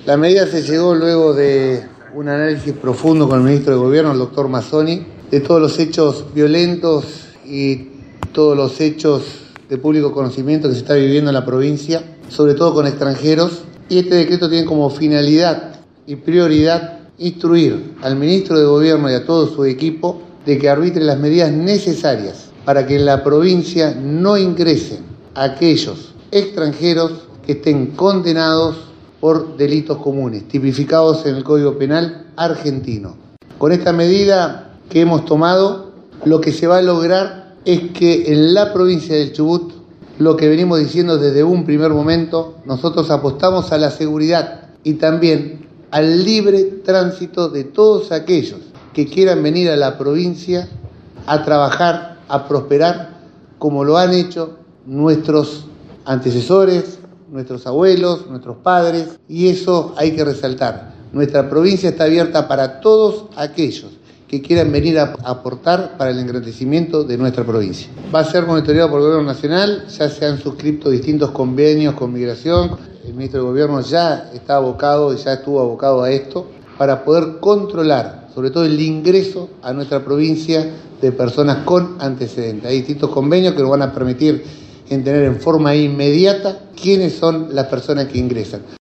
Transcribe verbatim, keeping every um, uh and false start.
La medida se llegó luego de un análisis profundo con el ministro de Gobierno, el doctor Mazzoni, de todos los hechos violentos y todos los hechos de público conocimiento que se está viviendo en la provincia, sobre todo con extranjeros. Y este decreto tiene como finalidad y prioridad instruir al ministro de Gobierno y a todo su equipo de que arbitre las medidas necesarias para que en la provincia no ingresen aquellos extranjeros que estén condenados por delitos comunes, tipificados en el Código Penal argentino. Con esta medida que hemos tomado, lo que se va a lograr es que en la provincia del Chubut, lo que venimos diciendo desde un primer momento, nosotros apostamos a la seguridad y también al libre tránsito de todos aquellos que quieran venir a la provincia a trabajar, a prosperar, como lo han hecho nuestros antecesores, nuestros abuelos, nuestros padres, y eso hay que resaltar. Nuestra provincia está abierta para todos aquellos que quieran venir a aportar para el engrandecimiento de nuestra provincia. Va a ser monitoreado por el Gobierno Nacional, ya se han suscrito distintos convenios con Migración, el ministro de Gobierno ya está abocado y ya estuvo abocado a esto, para poder controlar, sobre todo el ingreso a nuestra provincia de personas con antecedentes. Hay distintos convenios que nos van a permitir en tener en forma inmediata quiénes son las personas que ingresan.